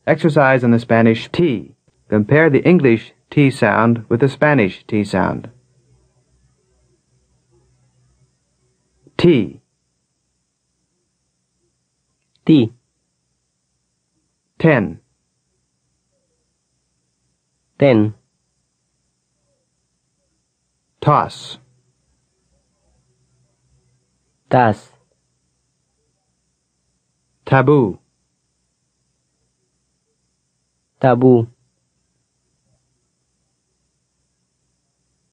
Exercise on the Spanish T. Compare the English T sound with the Spanish T sound. T. T. 10. 10. Toss. Tas. Taboo. Taboo.